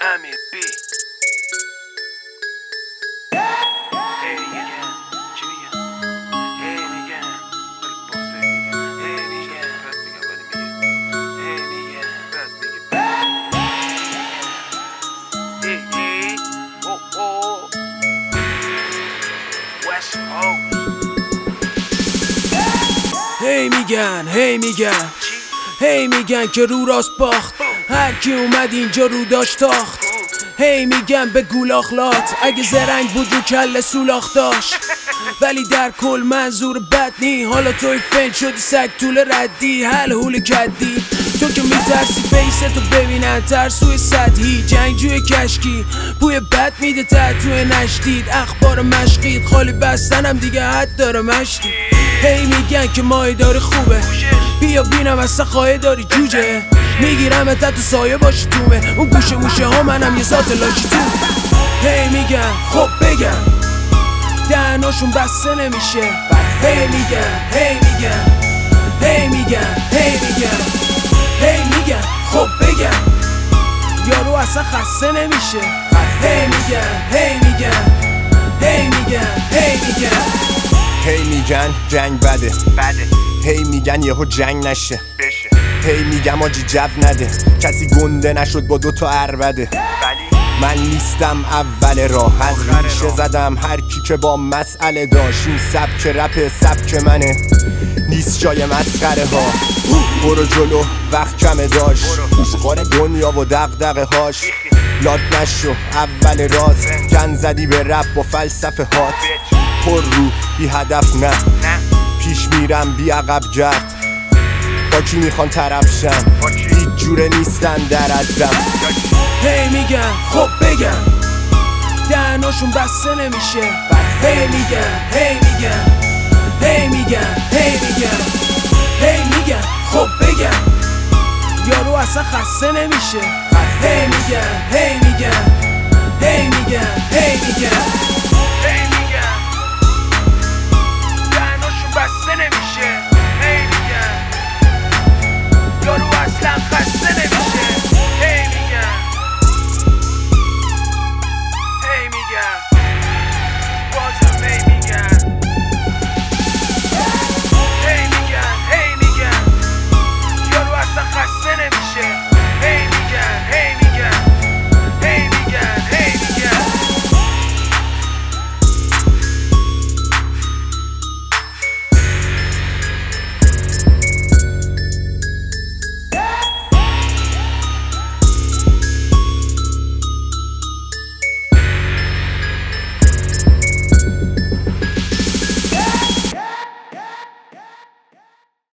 امیر بی هی میگن که رو راست باخت، هر کی اومد اینجا رو داشت تاخت. هی میگن به گولاخلات اگه زرنگ بود رو کل سولاخ داشت، ولی در کل منظور بد نی. حالا توی فن شدی سگ طول ردی، هل هول کدی. تو که میترسی فیستو ببینن ترسوی سطحی، جنگجوی کشکی بوی بد میده تحتوی نشدید. اخبار مشقید خالی بستنم دیگه حد داره مشتی. هی میگن که مایداری خوبه، بیا بینم اصلا خواهی داری جوجه. میگیرم تا تو سایه باشی تومه، اون گوشه موشه ها منم یه ذات لاکی تو. هی میگن خب بگم دهناشون بسته نمیشه. هی میگن خب بگم یارو اصلا خسته نمیشه. هی میگن جنگ بده، هی میگن یهو جنگ نشه. هی میگم آجی جو نده، کسی گنده نشد با دوتا عربده. من نیستم اول راه، از ریشه زدم هر کی که با مسئله داشت. این سبک رپ سبک منه، نیست جای مسخره ها. برو جلو وقت کمه داشت، بار دنیا و دغدغه هاش. لاد نشو اول راست، گن زدی به رپ با فلسفه هات. پر رو بی هدف نه، پیش میرم بی عقب گرد. با کی میخوان طرف شم، هیچ جوره نیستن در حدم. هی میگن خب بگم دهناشون بسته نمیشه. هی میگن خب بگم یارو اصلا خسته نمیشه. هی میگن